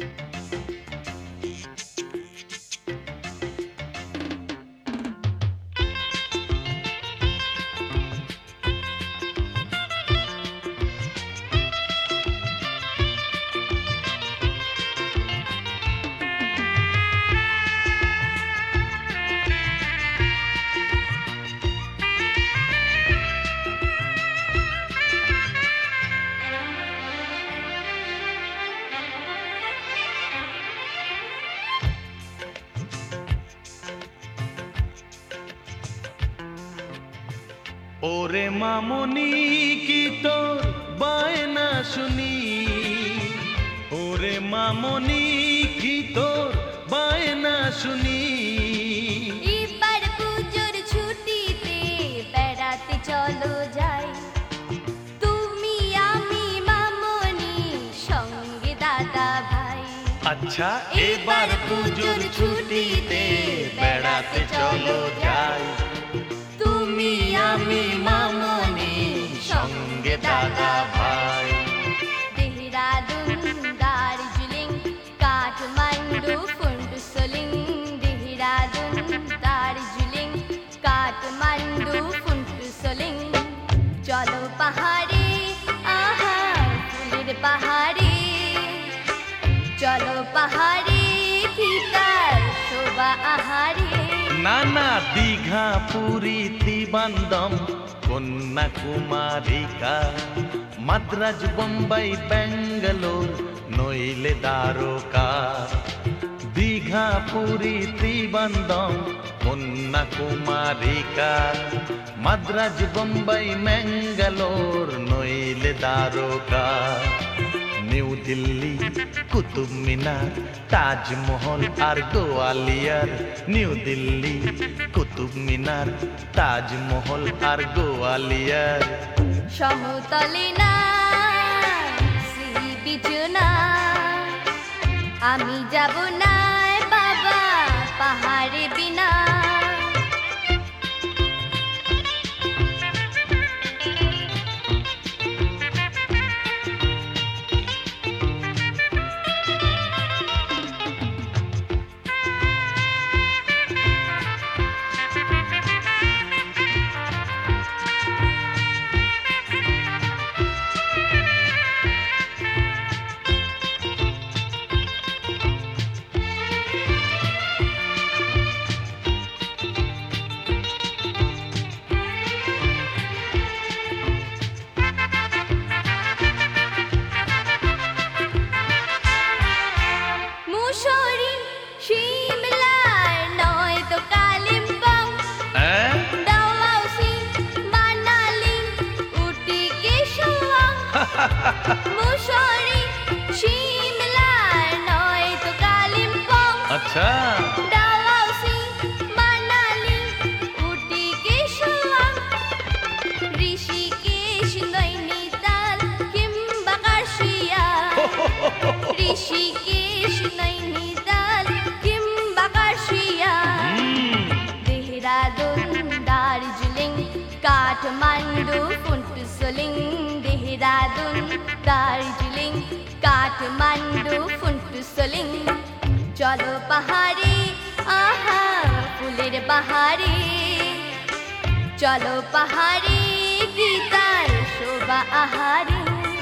ওরে মামনি কি তোর বায়না শুনি, ওরে মামনি কি তোর বায়না শুনি। এবার পুজোর ছুটিতে বেড়াতে চলো যাই, তুমি আমি মামনি সঙ্গে দাদা ভাই। আচ্ছা এবার পুজোর ছুটিতে বেড়াতে চলো যাই, তুমি আমি মামনি সঙ্গে দাদা ভাই। দেহরাদুন দার্জিলিং কাঠমান্ডু ফুন্টুসলিং, দেহরাদুন দার্জিলিং কাঠমান্ডু ফুন্টুসলিং। চলো পাহাড়ে আহা ফুলের পাহাড়ে, চলো পাহাড়ে ফিকার শোভা আহারে। না না দীঘা পুরী ত্রিবান্ধম কন্যাকুমারিকা, মাদ্রাজ বোম্বাই ব্যাঙ্গালোর নইলে দ্বারকা। দীঘা পুরী ত্রিবান্ধম কন্যাকুমারিকা, মাদ্রাজ বোম্বাই ম্যাঙ্গালোর নইলে দ্বারকা। নিউ দিল্লি কুতুব মিনার তাজমহল আর গোয়ালিয়র, নিউ দিল্লি কুতুব মিনার তাজমহল আর গোয়ালিয়র। সমতলে না সি বিচ না, আমি যাব না বাবা পাহাড়ে বিনা। মুসৌরি শিমলার নয় তো কালিম্পং, ডালহাউসি মানালি উটি কিশোর। মুসৌরি শিমলার নয় তো কালিম্পং, আচ্ছা ডালহাউসি মানালি উটি কিশোর। ঋষিকেশ নৈনিতাল কিংবা কাশিয়া, ঋষিকেশ নৈনিতাল কিংবা কাশিয়া। দেহরাদুন দার্জিলিং কাঠমান্ডু ফুন্টুসলিং, দেহরাদুন দার্জিলিং কাঠমান্ডু ফুন্টুসলিং। চলো পাহাড়ে আহা ফুলের বাহারে, চলো পাহাড়ে গীতার শোভা আহারে।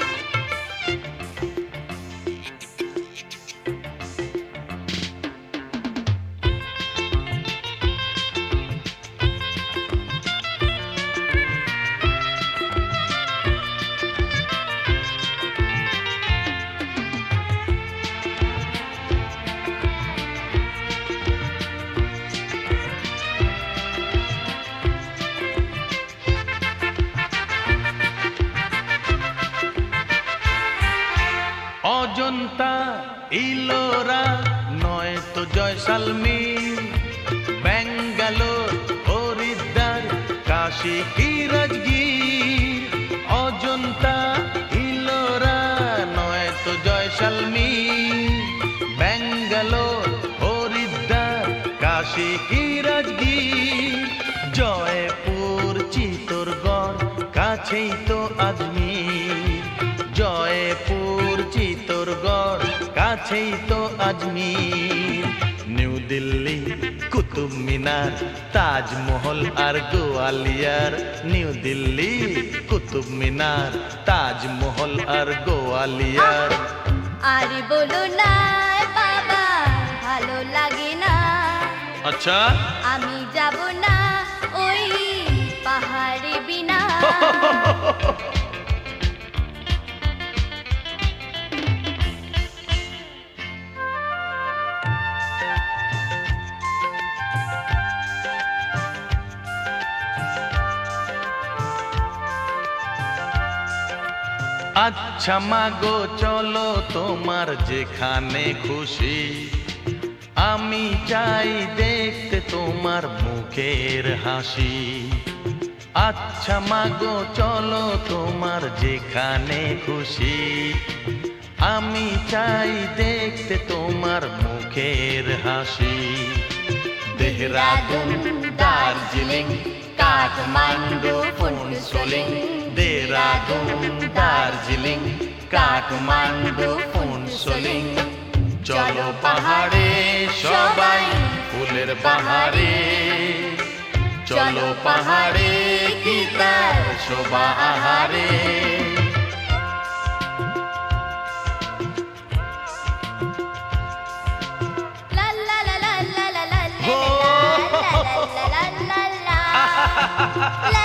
অজন্তা ইলোরা নয় তো জয়সালমীর, ব্যাঙ্গালোর হরিদ্বার কাশী কি রাজগীর। অজন্তা ইলোরা নয় তো জয়সালমীর, ব্যাঙ্গালোর হরিদ্বার কাশী কি রাজগীর। জয়পুর চিতোরগড় কাছেই তো আজমির, জয়পুর চিতোরগড় কাছেই তো আজমির। নিউ দিল্লি কুতুব মিনার, তাজমহল আর গোয়ালিয়র। নিউ দিল্লি কুতুব মিনার, তাজমহল আর গোয়ালিয়র। আরে বলো না বাবা, ভালো লাগে না। আচ্ছা, আমি যাব না ওই পাহাড়ে বিনা। আচ্ছা মাগো চলো তোমার যেখানে খুশি, আমি চাই দেখতে তোমার মুখের হাসি। আচ্ছা মাগো চলো তোমার যেখানে খুশি, আমি চাই দেখতে তোমার মুখের হাসি। দেহরাদুন, দার্জিলিং, কাঠমান্ডু, ফুনসোলিং। দেহরাদুন, দার্জিলিং, কাঠমান্ডু, ফুনসোলিং। চলো পাহাড়ে সবাই ফুলের বাহারে, চলো পাহাড়ে কি তার শোভা আহারে। লা লা লা লা লা লা লা লা লা লা লা লা লা লা লা।